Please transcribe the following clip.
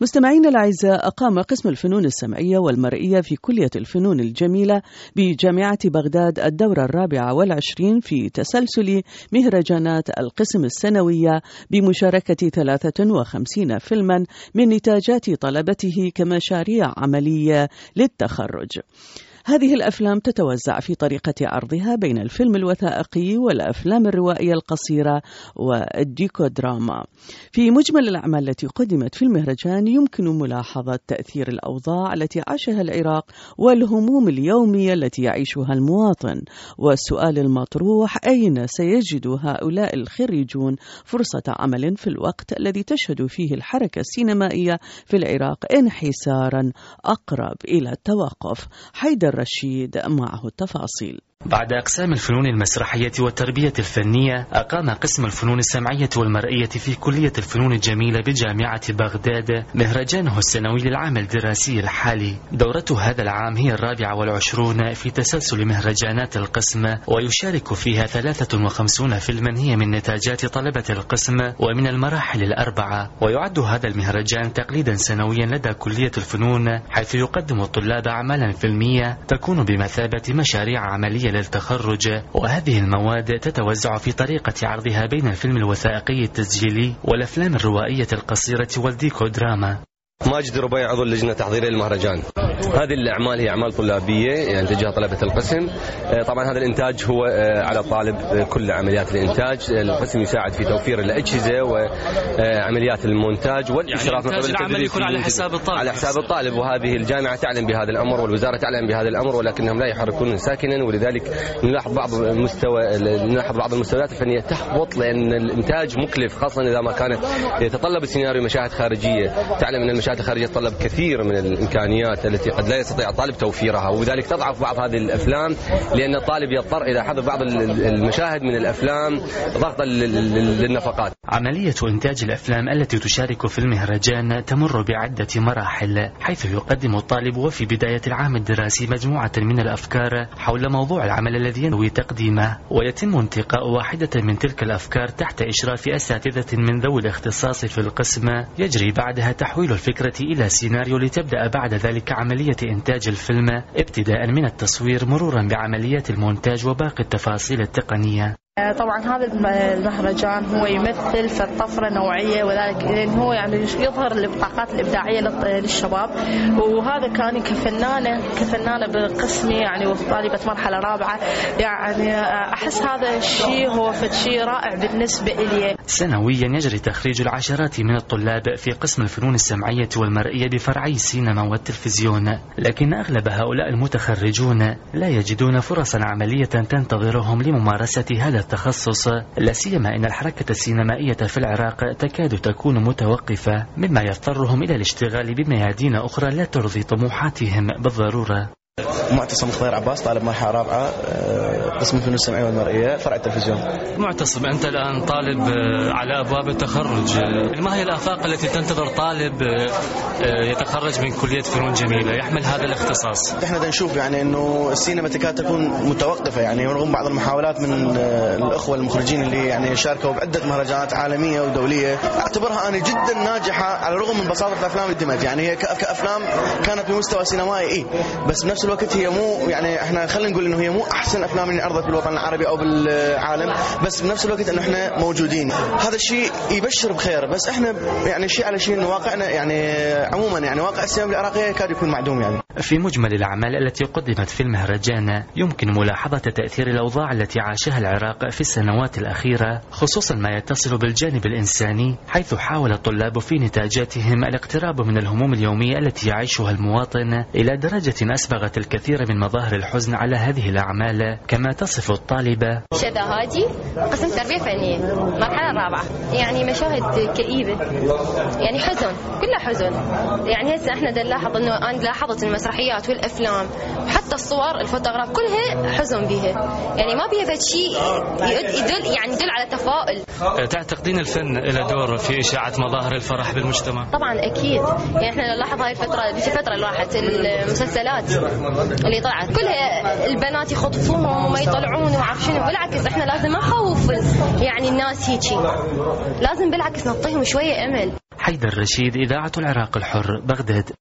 مستمعينا الأعزاء، أقام قسم الفنون السمعية والمرئية في كلية الفنون الجميلة بجامعة بغداد الدورة 24 في تسلسل مهرجانات القسم السنوية بمشاركة 53 فيلما من نتاجات طلبته كمشاريع عملية للتخرج. هذه الأفلام تتوزع في طريقة عرضها بين الفيلم الوثائقي والأفلام الروائية القصيرة والديكودراما. في مجمل الأعمال التي قدمت في المهرجان يمكن ملاحظة تأثير الأوضاع التي عاشها العراق والهموم اليومية التي يعيشها المواطن، والسؤال المطروح: أين سيجد هؤلاء الخريجون فرصة عمل في الوقت الذي تشهد فيه الحركة السينمائية في العراق انحسارا أقرب إلى التوقف؟ حيدر رشيد معه التفاصيل. بعد أقسام الفنون المسرحية والتربية الفنية، أقام قسم الفنون السمعية والمرئية في كلية الفنون الجميلة بجامعة بغداد مهرجانه السنوي للعام الدراسي الحالي. دورته هذا العام هي 24 في تسلسل مهرجانات القسم، ويشارك فيها 53 فيلما هي من نتاجات طلبة القسم ومن المراحل الأربعة. ويعد هذا المهرجان تقليدا سنويا لدى كلية الفنون، حيث يقدم الطلاب أعمالا فيلمية تكون بمثابة مشاريع عملية للتخرج، وهذه المواد تتوزع في طريقة عرضها بين الفيلم الوثائقي التسجيلي والأفلام الروائية القصيرة والديكودراما. ماجد ربيع، عضو اللجنة التحضيرية للمهرجان. هذه الأعمال هي أعمال طلابية ينتجها طلبة القسم. طبعا هذا الإنتاج هو على الطالب كل عمليات الإنتاج. القسم يساعد في توفير الأجهزة وعمليات المونتاج والإشراف يعني العمل يكون على حساب الطالب. على حساب الطالب، وهذه الجامعة تعلم بهذا الأمر والوزارة تعلم بهذا الأمر، ولكنهم لا يحركون ساكنا، ولذلك نلاحظ بعض المستويات الفنية تحبط لأن الإنتاج مكلف، خاصة إذا ما كانت يتطلب السيناريو مشاهد خارجية. تعلم أن المشاهد الخارجية تطلب كثير من الإمكانيات التي قد لا يستطيع الطالب توفيرها، وبذلك تضعف بعض هذه الأفلام، لأن الطالب يضطر إذا حضر بعض المشاهد من الأفلام ضغطا للنفقات. عملية إنتاج الأفلام التي تشارك في المهرجان تمر بعدة مراحل، حيث يقدم الطالب وفي بداية العام الدراسي مجموعة من الأفكار حول موضوع العمل الذي ينوي تقديمه، ويتم انتقاء واحدة من تلك الأفكار تحت إشراف أساتذة من ذوي الاختصاص في القسم. يجري بعدها تحويل الفكرة إلى سيناريو، لتبدأ بعد ذلك عملية إنتاج الفيلم ابتداء من التصوير مرورا بعمليات المونتاج وباقي التفاصيل التقنية. طبعا هذا المهرجان هو يمثل في طفرة نوعية، وذلك لأن هو يعني يظهر البطاقات الإبداعية للشباب، وهذا كان كفنانة بقسمي يعني وطالبة مرحلة رابعة، يعني أحس هذا الشيء هو شيء رائع بالنسبة إلي. سنويا يجري تخريج العشرات من الطلاب في قسم الفنون السمعية والمرئية بفرعي السينما والتلفزيون، لكن أغلب هؤلاء المتخرجون لا يجدون فرصا عملية تنتظرهم لممارسة هذا التخصص، لا سيما ان الحركة السينمائية في العراق تكاد تكون متوقفة، مما يضطرهم الى الاشتغال بميادين اخرى لا ترضي طموحاتهم بالضرورة. معتصم خضير عباس، طالب مرحلة رابعة قسم الفنون السمعية والمرئية فرع التلفزيون. معتصم، أنت الآن طالب على أبواب التخرج، ما هي الآفاق التي تنتظر طالب يتخرج من كلية فنون جميلة يحمل هذا الاختصاص؟ احنا نشوف يعني انه السينما تكاد تكون متوقفة، يعني رغم بعض المحاولات من الأخوة المخرجين اللي يعني شاركوا بعدة مهرجانات عالمية ودولية، اعتبرها أنا جدا ناجحة على الرغم من بساطة الأفلام اللي قدمت. يعني هي كأفلام كانت بمستوى سينمائي بس بنفس الوقت هي مو يعني احنا خلينا نقول انه هي مو احسن افلام اللي عرضت بالوطن العربي او بالعالم، بس بنفس الوقت انه احنا موجودين. هذا الشيء يبشر بخير، بس احنا يعني شيء على شيء انه واقعنا يعني عموما يعني واقع السينما العراقيه يكاد يكون معدوم. يعني في مجمل الأعمال التي قدمت في المهرجان يمكن ملاحظة تأثير الأوضاع التي عاشها العراق في السنوات الأخيرة، خصوصا ما يتصل بالجانب الإنساني، حيث حاول الطلاب في نتاجاتهم الاقتراب من الهموم اليومية التي يعيشها المواطن إلى درجة أسبغت الكثير من مظاهر الحزن على هذه الأعمال، كما تصف الطالبة شذا هادي، قسم تربية فنية مرحلة رابعة. يعني مشاهد كئيبة، يعني حزن، كلها حزن. يعني هسه احنا نلاحظ انه انا لاحظت المسرحيات والافلام وحتى الصور الفوتوغراف كلها حزن بها، يعني ما بيها شيء يدل على تفاؤل. تعتقدين الفن له دور في إشاعة مظاهر الفرح بالمجتمع؟ طبعا اكيد. يعني احنا نلاحظ هاي الفترة بفترة الواحد المسلسلات اللي طلعت كلها البنات يخطفوهم وما يطلعون وعارف شنو. بالعكس احنا لازم نخوف يعني الناس هيجي، لازم بالعكس نعطيهم شوية امل. حيدر رشيد، إذاعة العراق الحر، بغداد.